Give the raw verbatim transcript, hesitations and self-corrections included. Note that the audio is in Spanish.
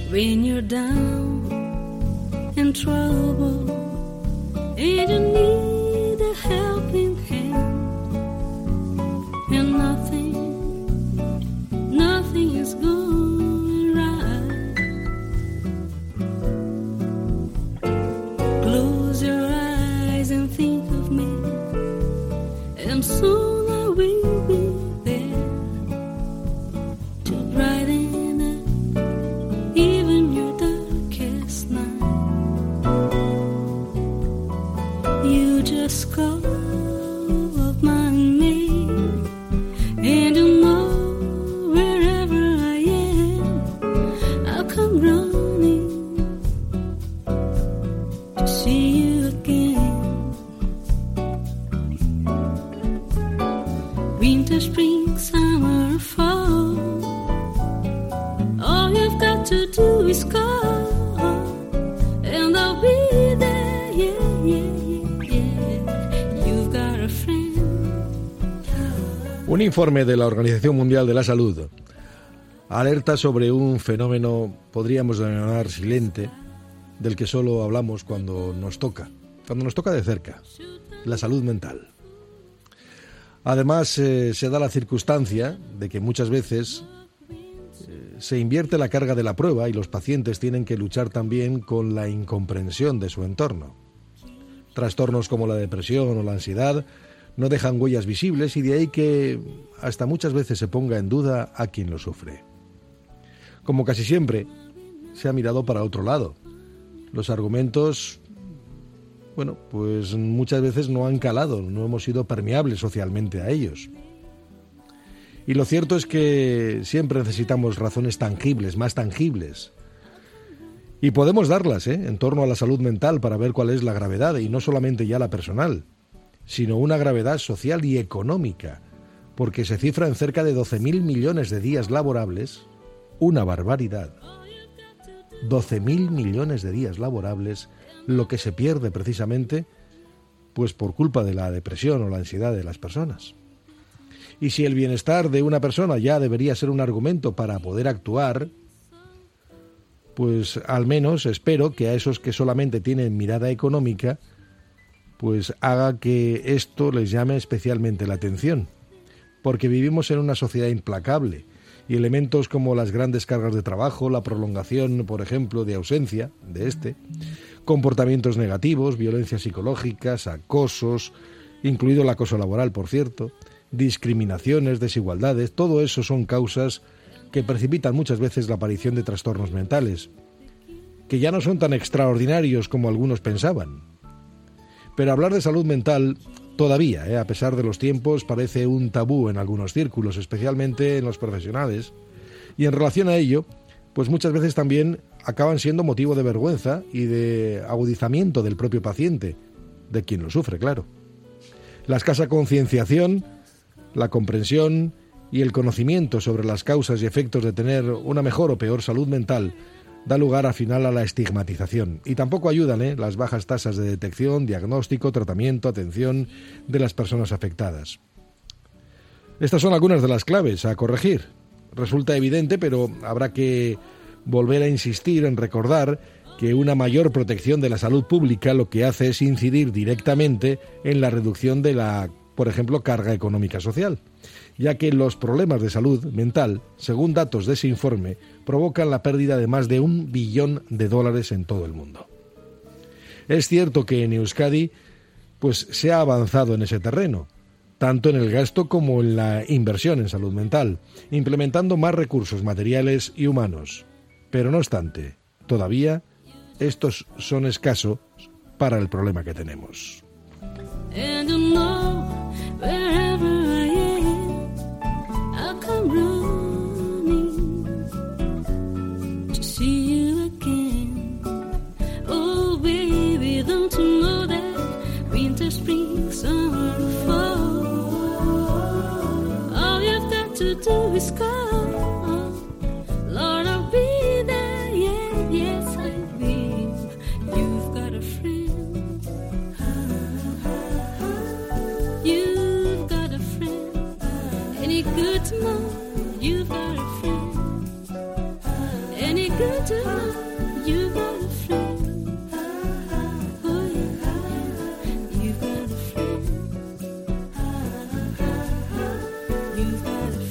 when you're down in trouble and you need a helping hand, and nothing, nothing is going right. Close your eyes and think of me, and soon I will be there to brighten up even your darkest night. You just call up my name, and you know wherever I am, I'll come running to see you again. Winter, spring, summer, fall, all you've got to do is call, and I'll be there, yeah, yeah, yeah, yeah. You've got a friend. Un informe de la Organización Mundial de la Salud alerta sobre un fenómeno, podríamos denominar silente, del que solo hablamos cuando nos toca, cuando nos toca de cerca, la salud mental. Además, eh, se da la circunstancia de que muchas veces eh, se invierte la carga de la prueba y los pacientes tienen que luchar también con la incomprensión de su entorno. Trastornos como la depresión o la ansiedad no dejan huellas visibles y de ahí que hasta muchas veces se ponga en duda a quien lo sufre. Como casi siempre, se ha mirado para otro lado. Los argumentos, bueno, pues muchas veces no han calado, no hemos sido permeables socialmente a ellos. Y lo cierto es que siempre necesitamos razones tangibles, más tangibles. Y podemos darlas, ¿eh?, en torno a la salud mental para ver cuál es la gravedad, y no solamente ya la personal, sino una gravedad social y económica, porque se cifra en cerca de doce mil millones de días laborables, una barbaridad. doce mil millones de días laborables, lo que se pierde precisamente pues por culpa de la depresión o la ansiedad de las personas. Y si el bienestar de una persona ya debería ser un argumento para poder actuar, pues al menos espero que a esos que solamente tienen mirada económica, pues haga que esto les llame especialmente la atención, porque vivimos en una sociedad implacable y elementos como las grandes cargas de trabajo, la prolongación, por ejemplo, de ausencia de este, comportamientos negativos, violencias psicológicas, acosos, incluido el acoso laboral, por cierto, discriminaciones, desigualdades, todo eso son causas que precipitan muchas veces la aparición de trastornos mentales, que ya no son tan extraordinarios como algunos pensaban. Pero hablar de salud mental todavía, eh, a pesar de los tiempos, parece un tabú en algunos círculos, especialmente en los profesionales, y en relación a ello, pues muchas veces también acaban siendo motivo de vergüenza y de agudizamiento del propio paciente, de quien lo sufre, claro. La escasa concienciación, la comprensión y el conocimiento sobre las causas y efectos de tener una mejor o peor salud mental da lugar al final a la estigmatización. Y tampoco ayudan ¿eh? las bajas tasas de detección, diagnóstico, tratamiento, atención de las personas afectadas. Estas son algunas de las claves a corregir. Resulta evidente, pero habrá que volver a insistir en recordar que una mayor protección de la salud pública lo que hace es incidir directamente en la reducción de la, por ejemplo, carga económica social, ya que los problemas de salud mental, según datos de ese informe, provocan la pérdida de más de un billón de dólares en todo el mundo. Es cierto que en Euskadi pues, se ha avanzado en ese terreno, tanto en el gasto como en la inversión en salud mental, implementando más recursos materiales y humanos. Pero no obstante, todavía estos son escasos para el problema que tenemos. And you know, wherever I am, I'll come running to see you again. Oh baby, don't you know that winter, spring, summer, fall, all you've got to do is call. Lord, I'll be there, yeah, yes I will. You've got a friend. You've got a friend. Any good to know? You've got a friend. Any good to know? you've got a